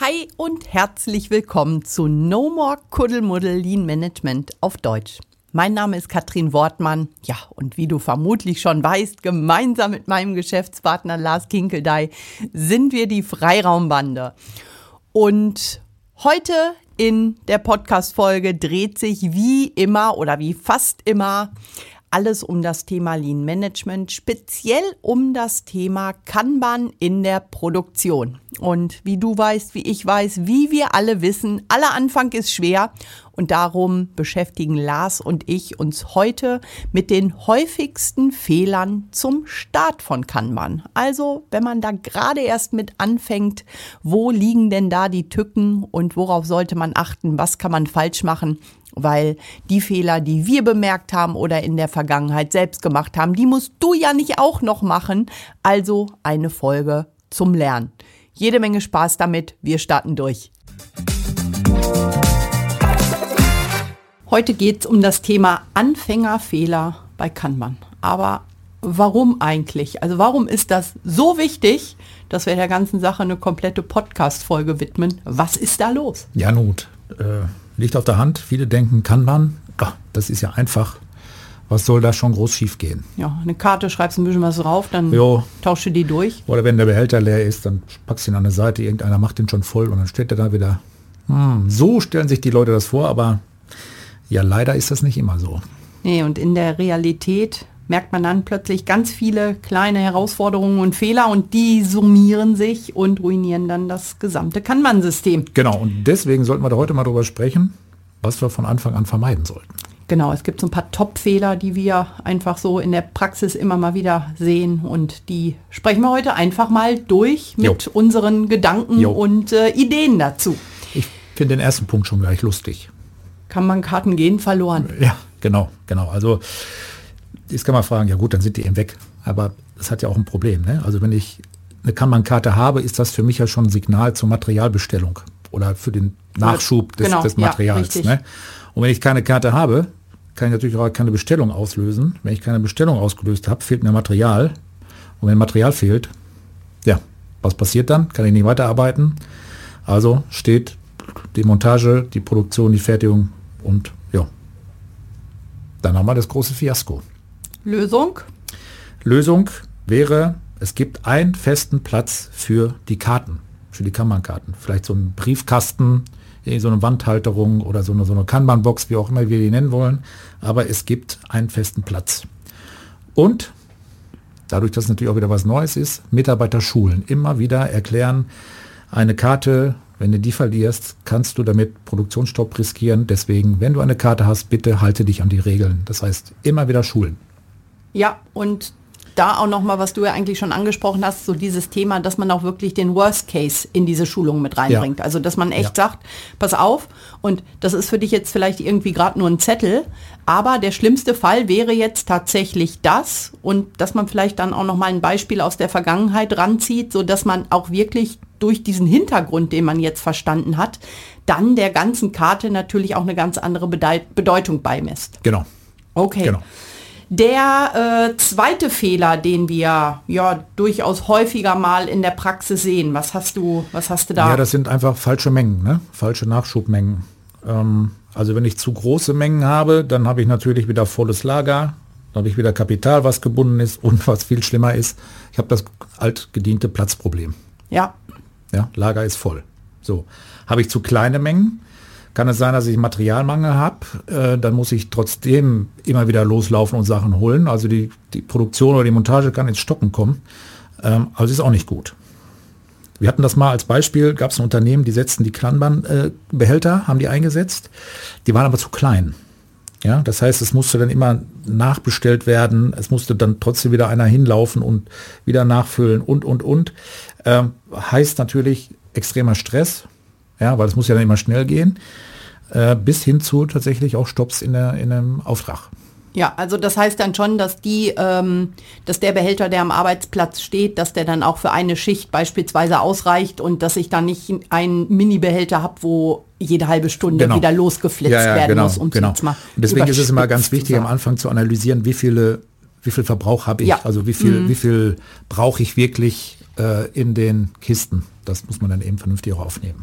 Hi und herzlich willkommen zu No More Kuddelmuddel Lean Management auf Deutsch. Mein Name ist Katrin Wortmann. Ja, und wie du vermutlich schon weißt, gemeinsam mit meinem Geschäftspartner Lars Kinkeldey sind wir die Freiraumbande. Und heute in der Podcast-Folge dreht sich wie immer oder wie fast immer alles um das Thema Lean Management, speziell um das Thema Kanban in der Produktion. Und wie du weißt, wie ich weiß, wie wir alle wissen, aller Anfang ist schwer und darum beschäftigen Lars und ich uns heute mit den häufigsten Fehlern zum Start von Kanban. Also, wenn man da gerade erst mit anfängt, wo liegen denn da die Tücken und worauf sollte man achten, was kann man falsch machen? Weil die Fehler, die wir bemerkt haben oder in der Vergangenheit selbst gemacht haben, die musst du ja nicht auch noch machen. Also eine Folge zum Lernen. Jede Menge Spaß damit. Wir starten durch. Heute geht es um das Thema Anfängerfehler bei Kanban. Aber warum eigentlich? Also warum ist das so wichtig, dass wir der ganzen Sache eine komplette Podcast-Folge widmen? Was ist da los? Ja, Not. Liegt auf der Hand. Viele denken, Kanban, das ist ja einfach. Was soll da schon groß schief gehen? Ja, eine Karte, schreibst ein bisschen was drauf, dann tauschst du die durch. Oder wenn der Behälter leer ist, dann packst du ihn an eine Seite, irgendeiner macht den schon voll und dann steht er da wieder. So stellen sich die Leute das vor, aber ja, leider ist das nicht immer so. Nee, und in der Realität merkt man dann plötzlich ganz viele kleine Herausforderungen und Fehler und die summieren sich und ruinieren dann das gesamte Kanban-System. Genau, und deswegen sollten wir da heute mal drüber sprechen, was wir von Anfang an vermeiden sollten. Genau, es gibt so ein paar Top-Fehler, die wir einfach so in der Praxis immer mal wieder sehen und die sprechen wir heute einfach mal durch mit unseren Gedanken und Ideen dazu. Ich finde den ersten Punkt schon gleich lustig. Kanban-Karten gehen verloren. Ja, genau. Also jetzt kann man fragen, ja gut, dann sind die eben weg. Aber das hat ja auch ein Problem. Ne? Also wenn ich eine Kanban-Karte habe, ist das für mich ja schon ein Signal zur Materialbestellung oder für den Nachschub des Materials. Ne? Und wenn ich keine Karte habe, kann ich natürlich auch keine Bestellung auslösen. Wenn ich keine Bestellung ausgelöst habe, fehlt mir Material. Und wenn Material fehlt, ja, was passiert dann? Kann ich nicht weiterarbeiten. Also steht die Montage, die Produktion, die Fertigung und ja, dann haben wir das große Fiasko. Lösung wäre, es gibt einen festen Platz für die Karten, für die Kanban-Karten. Vielleicht so einen Briefkasten, so eine Wandhalterung oder so eine Kanban-Box, wie auch immer wir die nennen wollen. Aber es gibt einen festen Platz. Und dadurch, dass es natürlich auch wieder was Neues ist, Mitarbeiter schulen. Immer wieder erklären, eine Karte, wenn du die verlierst, kannst du damit Produktionsstopp riskieren. Deswegen, wenn du eine Karte hast, bitte halte dich an die Regeln. Das heißt, immer wieder schulen. Ja, und da auch nochmal, was du ja eigentlich schon angesprochen hast, so dieses Thema, dass man auch wirklich den Worst Case in diese Schulung mit reinbringt. Also, dass man echt sagt, pass auf, und das ist für dich jetzt vielleicht irgendwie gerade nur ein Zettel, aber der schlimmste Fall wäre jetzt tatsächlich das und dass man vielleicht dann auch nochmal ein Beispiel aus der Vergangenheit ranzieht, so dass man auch wirklich durch diesen Hintergrund, den man jetzt verstanden hat, dann der ganzen Karte natürlich auch eine ganz andere Bedeutung beimisst. Genau. Okay. Genau. Der zweite Fehler, den wir ja durchaus häufiger mal in der Praxis sehen, was hast du da? Ja, das sind einfach falsche Mengen, ne? Falsche Nachschubmengen. Also wenn ich zu große Mengen habe, dann habe ich natürlich wieder volles Lager, dann habe ich wieder Kapital, was gebunden ist und was viel schlimmer ist, ich habe das altgediente Platzproblem. Ja, Lager ist voll. So, habe ich zu kleine Mengen, kann es sein, dass ich Materialmangel habe, dann muss ich trotzdem immer wieder loslaufen und Sachen holen. Also die Produktion oder die Montage kann ins Stocken kommen. Also ist auch nicht gut. Wir hatten das mal als Beispiel, gab es ein Unternehmen, die setzten die Kanban-Behälter, haben die eingesetzt. Die waren aber zu klein. Ja, das heißt, es musste dann immer nachbestellt werden. Es musste dann trotzdem wieder einer hinlaufen und wieder nachfüllen und. Heißt natürlich extremer Stress. Ja, weil es muss ja dann immer schnell gehen, bis hin zu tatsächlich auch Stopps in einem Auftrag. Ja, also das heißt dann schon, dass dass der Behälter, der am Arbeitsplatz steht, dass der dann auch für eine Schicht beispielsweise ausreicht und dass ich dann nicht einen Mini-Behälter habe, wo jede halbe Stunde wieder losgeflitzt werden muss. Genau. Und deswegen ist es immer ganz wichtig, am Anfang zu analysieren, wie viel Verbrauch habe ich, also wie viel brauche ich wirklich in den Kisten. Das muss man dann eben vernünftig auch aufnehmen.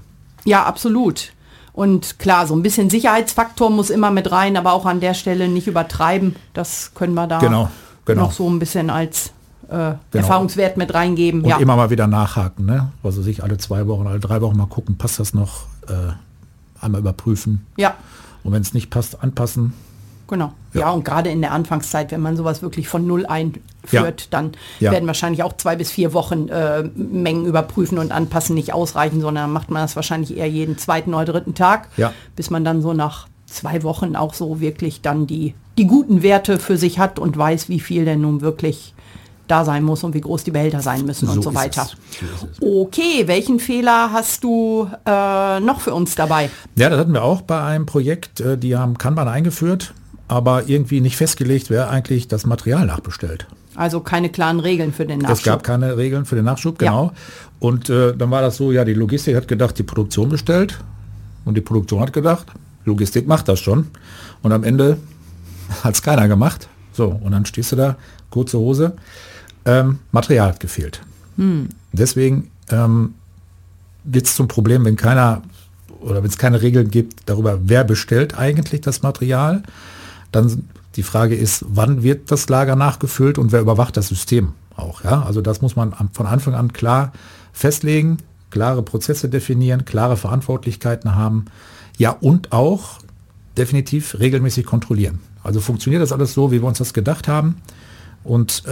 Ja, absolut. Und klar, so ein bisschen Sicherheitsfaktor muss immer mit rein, aber auch an der Stelle nicht übertreiben. Das können wir da noch so ein bisschen als Erfahrungswert mit reingeben. Und immer mal wieder nachhaken, ne? Also sich alle 2 Wochen, alle 3 Wochen mal gucken, passt das noch, einmal überprüfen. Ja. Und wenn es nicht passt, anpassen. Genau. Ja, und gerade in der Anfangszeit, wenn man sowas wirklich von null einführt, dann werden wahrscheinlich auch 2 bis 4 Wochen Mengen überprüfen und anpassen nicht ausreichen, sondern dann macht man das wahrscheinlich eher jeden 2. oder 3. Tag, bis man dann so nach 2 Wochen auch so wirklich dann die guten Werte für sich hat und weiß, wie viel denn nun wirklich da sein muss und wie groß die Behälter sein müssen und so weiter. Okay, welchen Fehler hast du noch für uns dabei? Ja, das hatten wir auch bei einem Projekt, die haben Kanban eingeführt, aber irgendwie nicht festgelegt, wer eigentlich das Material nachbestellt. Also keine klaren Regeln für den Nachschub. Es gab keine Regeln für den Nachschub, genau. Ja. Und dann war das so, die Logistik hat gedacht, die Produktion bestellt und die Produktion hat gedacht, Logistik macht das schon. Und am Ende hat es keiner gemacht. So, und dann stehst du da, kurze Hose, Material hat gefehlt. Deswegen wird es zum Problem, wenn es keine Regeln gibt darüber, wer bestellt eigentlich das Material. Dann die Frage ist, wann wird das Lager nachgefüllt und wer überwacht das System auch. Ja? Also das muss man von Anfang an klar festlegen, klare Prozesse definieren, klare Verantwortlichkeiten haben. Ja, und auch definitiv regelmäßig kontrollieren. Also funktioniert das alles so, wie wir uns das gedacht haben. Und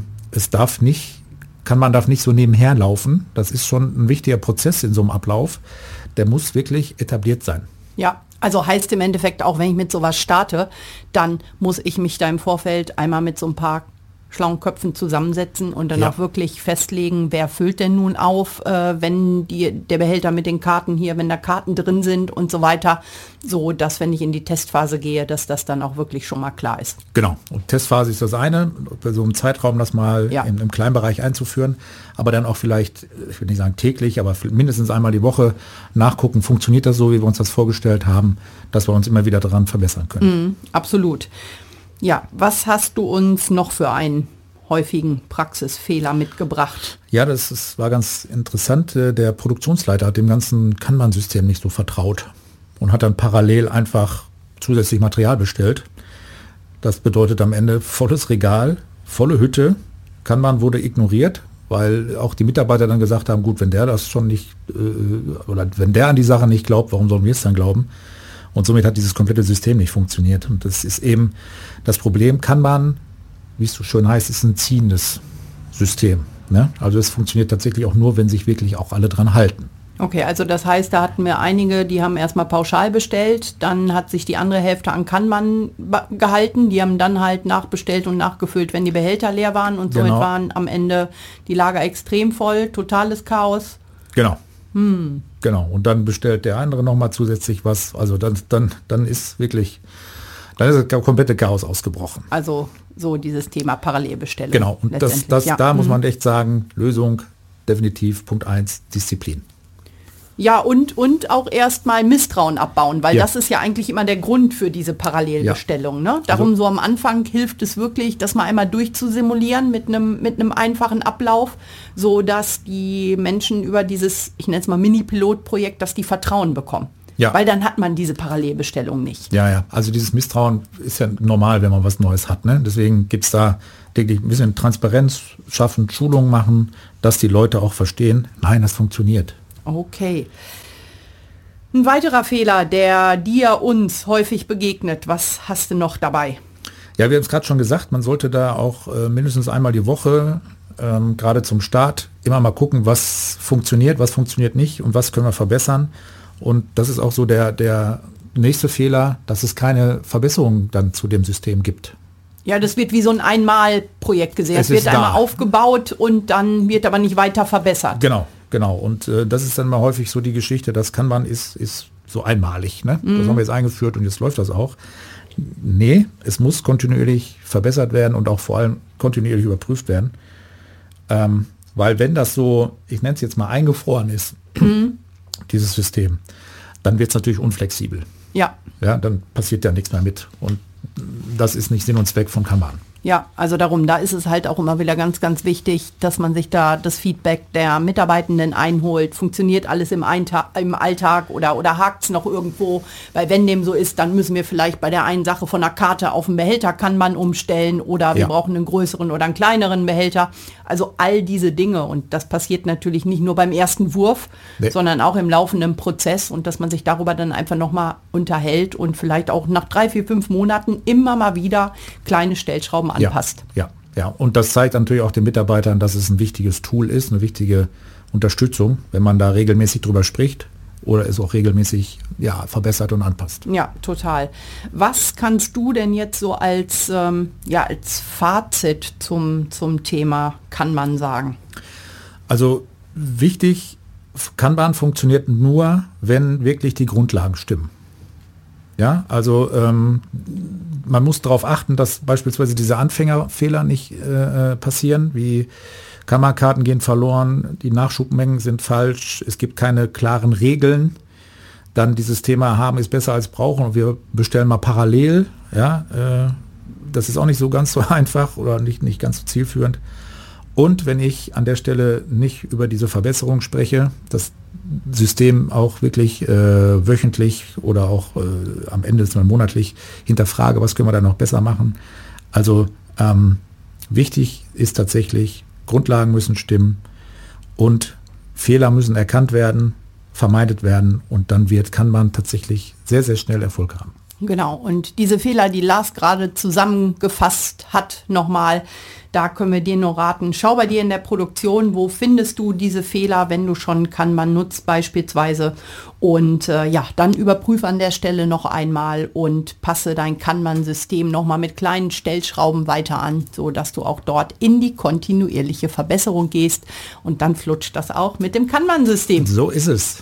man darf nicht so nebenher laufen. Das ist schon ein wichtiger Prozess in so einem Ablauf. Der muss wirklich etabliert sein. Ja, also heißt im Endeffekt auch, wenn ich mit sowas starte, dann muss ich mich da im Vorfeld einmal mit so ein paar schlauen Köpfen zusammensetzen und dann auch wirklich festlegen, wer füllt denn nun auf, wenn der Behälter mit den Karten hier, wenn da Karten drin sind und so weiter, so dass, wenn ich in die Testphase gehe, dass das dann auch wirklich schon mal klar ist. Genau, und Testphase ist das eine, so im Zeitraum das mal im Kleinbereich einzuführen, aber dann auch vielleicht, ich will nicht sagen täglich, aber mindestens einmal die Woche nachgucken, funktioniert das so, wie wir uns das vorgestellt haben, dass wir uns immer wieder daran verbessern können. Absolut. Ja, was hast du uns noch für einen häufigen Praxisfehler mitgebracht? Ja, war ganz interessant. Der Produktionsleiter hat dem ganzen Kanban-System nicht so vertraut und hat dann parallel einfach zusätzlich Material bestellt. Das bedeutet am Ende volles Regal, volle Hütte. Kanban wurde ignoriert, weil auch die Mitarbeiter dann gesagt haben, gut, wenn der das schon nicht, oder wenn der an die Sache nicht glaubt, warum sollen wir es dann glauben? Und somit hat dieses komplette System nicht funktioniert. Und das ist eben das Problem. Kanban, wie es so schön heißt, ist ein ziehendes System. Ne? Also es funktioniert tatsächlich auch nur, wenn sich wirklich auch alle dran halten. Okay, also das heißt, da hatten wir einige, die haben erstmal pauschal bestellt, dann hat sich die andere Hälfte an Kanban gehalten, die haben dann halt nachbestellt und nachgefüllt, wenn die Behälter leer waren und somit waren am Ende die Lager extrem voll, totales Chaos. Genau. Genau, und dann bestellt der andere nochmal zusätzlich was, also dann ist das komplette Chaos ausgebrochen. Also so dieses Thema Parallelbestellung. Genau, und da muss man echt sagen, Lösung definitiv Punkt 1, Disziplin. Ja, und auch erstmal Misstrauen abbauen, weil das ist ja eigentlich immer der Grund für diese Parallelbestellung. Ne? Darum so am Anfang hilft es wirklich, das mal einmal durchzusimulieren mit einem einfachen Ablauf, so dass die Menschen über dieses, ich nenne es mal Mini-Pilotprojekt, dass die Vertrauen bekommen. Ja. Weil dann hat man diese Parallelbestellung nicht. Ja, also dieses Misstrauen ist ja normal, wenn man was Neues hat. Ne? Deswegen gibt es da wirklich ein bisschen Transparenz schaffen, Schulungen machen, dass die Leute auch verstehen, nein, das funktioniert. Okay. Ein weiterer Fehler, der dir uns häufig begegnet, was hast du noch dabei? Ja, wir haben es gerade schon gesagt, man sollte da auch mindestens einmal die Woche, gerade zum Start, immer mal gucken, was funktioniert nicht und was können wir verbessern. Und das ist auch so der nächste Fehler, dass es keine Verbesserung dann zu dem System gibt. Ja, das wird wie so ein Einmalprojekt gesehen. Es wird einmal aufgebaut und dann wird aber nicht weiter verbessert. Genau. Und das ist dann mal häufig so die Geschichte, das Kanban ist so einmalig. Ne? Das haben wir jetzt eingeführt und jetzt läuft das auch. Nee, es muss kontinuierlich verbessert werden und auch vor allem kontinuierlich überprüft werden. Weil wenn das so, ich nenne es jetzt mal eingefroren ist, dieses System, dann wird es natürlich unflexibel. Ja. Ja, dann passiert ja nichts mehr mit. Und das ist nicht Sinn und Zweck von Kanban. Ja, also darum, da ist es halt auch immer wieder ganz, ganz wichtig, dass man sich da das Feedback der Mitarbeitenden einholt. Funktioniert alles im Alltag oder hakt es noch irgendwo? Weil wenn dem so ist, dann müssen wir vielleicht bei der einen Sache von der Karte auf einen Behälter Kanban umstellen oder wir brauchen einen größeren oder einen kleineren Behälter. Also all diese Dinge, und das passiert natürlich nicht nur beim ersten Wurf, sondern auch im laufenden Prozess, und dass man sich darüber dann einfach nochmal unterhält und vielleicht auch nach 3, 4, 5 Monaten immer mal wieder kleine Stellschrauben anpasst. Ja. Und das zeigt natürlich auch den Mitarbeitern, dass es ein wichtiges Tool ist, eine wichtige Unterstützung, wenn man da regelmäßig drüber spricht oder es auch regelmäßig verbessert und anpasst. Ja, total. Was kannst du denn jetzt so als Fazit zum Thema Kanban sagen? Also wichtig, Kanban funktioniert nur, wenn wirklich die Grundlagen stimmen. Ja, also man muss darauf achten, dass beispielsweise diese Anfängerfehler nicht passieren, wie Kanban-Karten gehen verloren, die Nachschubmengen sind falsch, es gibt keine klaren Regeln. Dann dieses Thema haben ist besser als brauchen und wir bestellen mal parallel. Ja, das ist auch nicht so ganz so einfach oder nicht ganz so zielführend. Und wenn ich an der Stelle nicht über diese Verbesserung spreche, das System auch wirklich wöchentlich oder auch am Ende des monatlich hinterfrage, was können wir da noch besser machen. Also wichtig ist tatsächlich, Grundlagen müssen stimmen und Fehler müssen erkannt werden, vermeidet werden, und dann kann man tatsächlich sehr, sehr schnell Erfolg haben. Genau, und diese Fehler, die Lars gerade zusammengefasst hat, nochmal, da können wir dir nur raten, schau bei dir in der Produktion, wo findest du diese Fehler, wenn du schon Kanban nutzt beispielsweise, und dann überprüfe an der Stelle noch einmal und passe dein Kanban-System nochmal mit kleinen Stellschrauben weiter an, sodass du auch dort in die kontinuierliche Verbesserung gehst, und dann flutscht das auch mit dem Kanban-System. So ist es.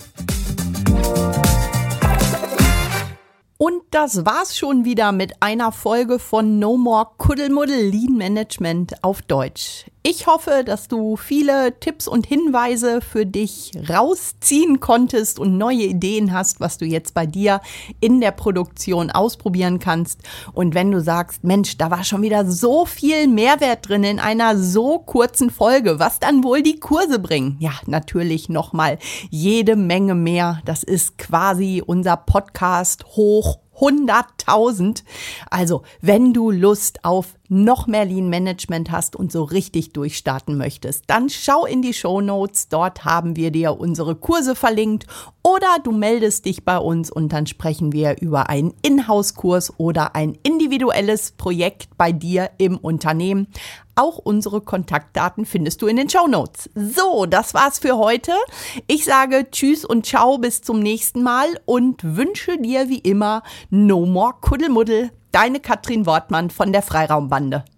Und das war's schon wieder mit einer Folge von No More Kuddelmuddel Lean Management auf Deutsch. Ich hoffe, dass du viele Tipps und Hinweise für dich rausziehen konntest und neue Ideen hast, was du jetzt bei dir in der Produktion ausprobieren kannst. Und wenn du sagst, Mensch, da war schon wieder so viel Mehrwert drin in einer so kurzen Folge, was dann wohl die Kurse bringen? Ja, natürlich nochmal jede Menge mehr. Das ist quasi unser Podcast hoch 100.000. Also, wenn du Lust auf noch mehr Lean Management hast und so richtig durchstarten möchtest, dann schau in die Shownotes. Dort haben wir dir unsere Kurse verlinkt, oder du meldest dich bei uns und dann sprechen wir über einen Inhouse-Kurs oder ein individuelles Projekt bei dir im Unternehmen. Auch unsere Kontaktdaten findest du in den Shownotes. So, das war's für heute. Ich sage Tschüss und Ciao, bis zum nächsten Mal und wünsche dir wie immer No More Kuddelmuddel. Deine Katrin Wortmann von der Freiraumbande.